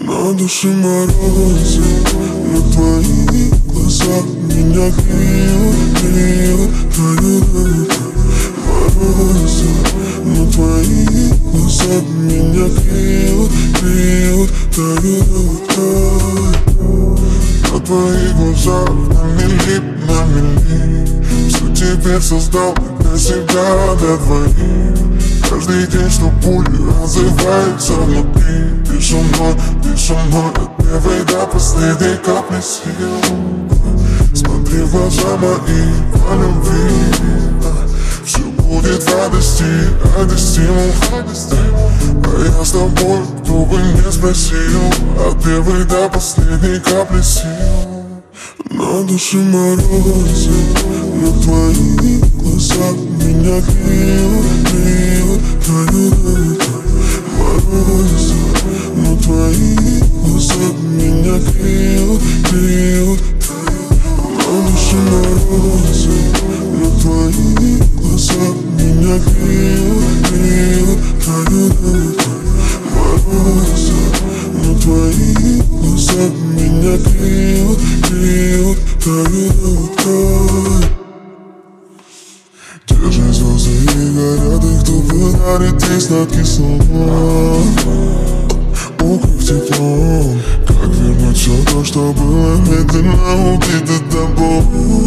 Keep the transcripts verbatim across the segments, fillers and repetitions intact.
На душе морозы, но твои глаза меня греют, греют, греют. Морозы, но твои глаза меня греют, греют, греют. На твоих глазах на мили, на мили. Все теперь создал для себя, для двоих. Каждый день, что пули разрываются внутри. Ты со мной, ты со мной от первой до последней капли сил. Смотри в глаза мои по любви. Все будет в радости, радости, а я с тобой, кто бы не спросил. От первой до последней капли сил. На душе морозы, но твои глаза меня греют, греют, греют. Морозы, но твои глаза меня греют, греют. На душе морозы, но твои глаза меня греют, греют, греют. Морозы, но твои глаза меня греют, греют, греют. Те же звезды и горят, и кто подарит ей сладкий сон. Укрыв теплом, как вернуть все то, что было медленно убито тобой.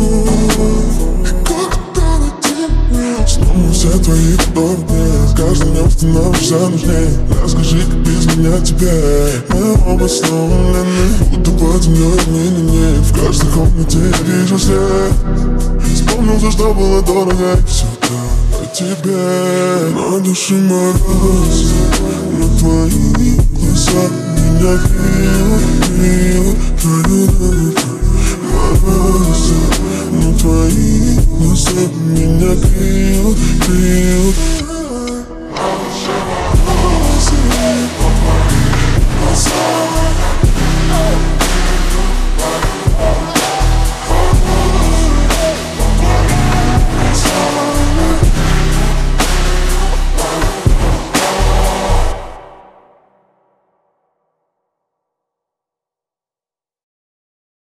Снова все твои подобные, с каждым днем становишься нужнее. Расскажи, как без меня тебе. Мы оба сломлены, будто под землей отменены. В каждой комнате я вижу свет. Вспомнил все, что было дорого, и все так о тебе. На душе морозы, но твои глаза меня греют, греют, греют. Морозы, но твои глаза меня греют,